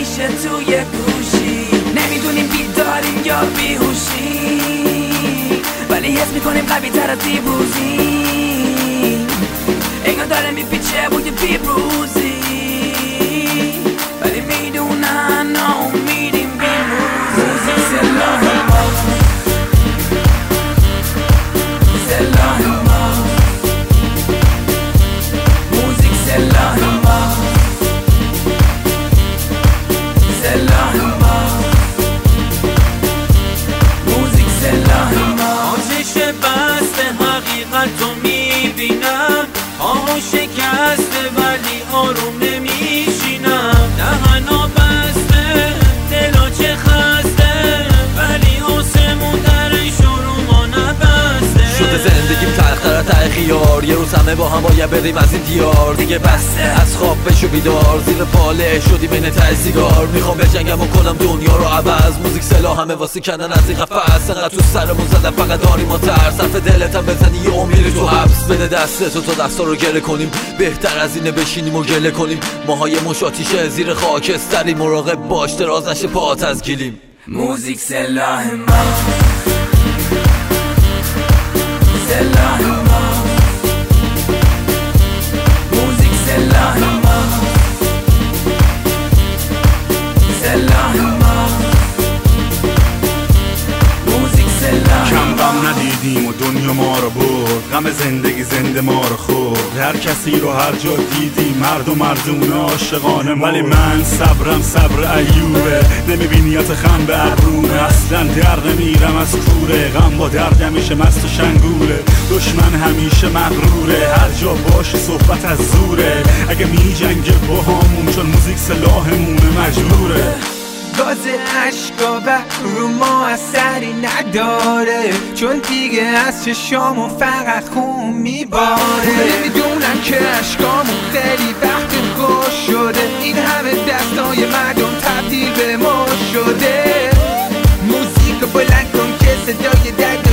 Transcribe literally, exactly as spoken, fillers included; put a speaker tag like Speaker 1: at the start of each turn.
Speaker 1: میشه توی گوشی. نمیدونیم بیداریم یا بیهوشی، ولی حس میکنیم قوی تر از دیروزی. انگار داره میپیچه بوی پیروزی، ولی میدونن ناامیدیم بیروزی. موزیک سلاح ما، سلاح ما، موزیک سلاح ما، سلاح ما، موزیک سلاح ما.
Speaker 2: آتش بسته حقیقت رو میبینم، آهو شکسته ولی آروم نمیشینم. دهنا بسته دلا چه خسته، ولی آسمون درش رو ما نبسته.
Speaker 3: شده زندگیم تلختر ته خیار، یه روز همه با هم باید بریم از این دیار. دیگه بسته از خواب بشو بیدار، زیر پاله شدی بین ته سیگار. میخوام بجنگم و کنم دنیا رو عوض، موزیک سلاح همه واسه کندن از این قفس. انقدر تو سرمون زدن فقط داریم ما ترس، حرف دلتم بزنی یه میری تو حبس. بده دستتو تا دستا رو گره کنیم، بهتر از اینه بشینیم و گله کنیم. ماهای مشاتیشه زیر خاکستری، مراقب باش دراز نشه پاهات از گیلیم.
Speaker 1: موزیک سلاح ما، سلاح ما، موزیک سلاح ما، سلاح ما، موزیک سلاح.
Speaker 4: کم غم ندیدیم و دنیا ما رو برد، غم زندگی زنده ما رو خورد. هر کسی رو هر جا دیدیم مرد و مردونه عاشقانه مرد. ولی من صبرم صبر ایوبه، نمیبینیات خم به ابرومه. اصلا در نمیرم از کوره، غم با درد همیشه مست و شنگوله. دشمن همیشه مغروره، هر جا باشه صحبت از زوره. اگه میجنگه با همون چون موزیک سلاحمونه مجبوره.
Speaker 1: گاز عشقا و رو ما اثری نداره، چون دیگه از چشامون فقط خون میباره. نمیدونن که عشقامون خیلی وقت خوش شده، این همه دستای مردم تبدیل به ما شده. موزیک بلند کن که صدای درد